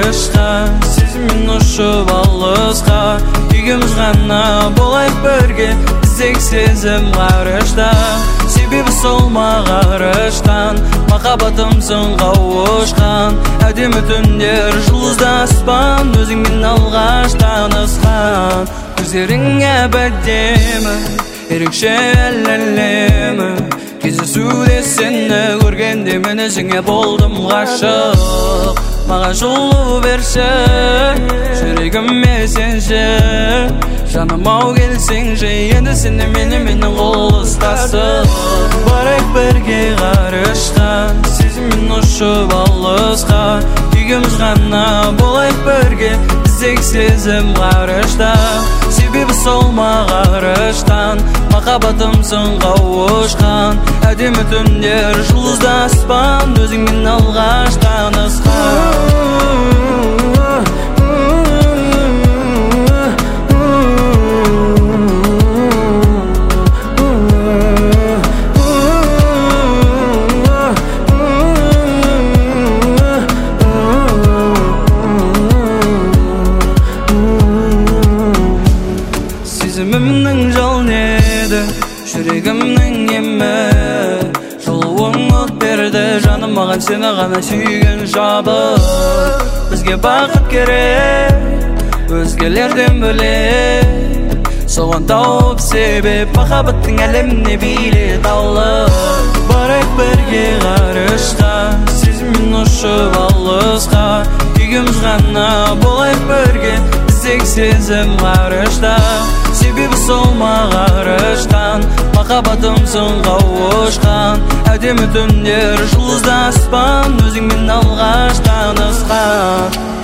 қарышқа, сезіммен ұшып алысқа, екеуміз ғана болайық бірге, іздейік сезім ғарышта. Себебі сол мағарыштан, махаббатымсың қауышқан, әдемі түндер жұлдызды аспан, өзіңмен алғаш танысқан. Көздерің әбәдемі, ерекше әлемі, кездесуде сені көргенде мен өзіңе болдым ғашық. Маған жылу берші, жүрегіме сенші, жаным-ау келсеңші, енді сені менің қол ұстасып. Барайық бірге ғарышқа, сезіммен ұшып алысқа, екеуміз ғана болайық бірге, іздейік сезім ғарышта. Себебі сол мағарыштан, махаббатымсың қауышқан, әдемі түндер жұлдызды аспан, өзіңмен алғаш танысқан. Сезімімнің жалын еді, жүрегімнің емі, жылуың от берді, жаным маған сені ғана сүйген жабық. Бізге бақыт керек, өзгелерден бөлек, соған тауып себеп, махаббаттың әлеміне билет алып. Барайық бірге ғарышқа, сезіммен ұшып алысқа, екеуміз ғана болайық бірге, іздейік сезім ғарышта. Себебі сол мағарыштан, махаббатымсың қауышқан, әдемі түндер жұлдызды аспан, өзіңмен алғаш танысқан.